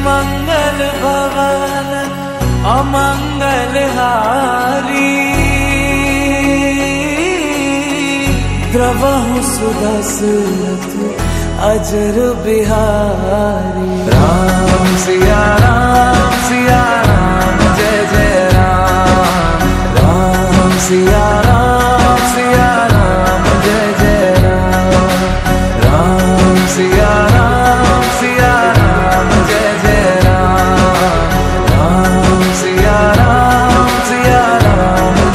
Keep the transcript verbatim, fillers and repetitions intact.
मंगल भवन अमंगल हारी, द्रवहु सुदशरथ अजर बिहारी। राम सिया राम सिया राम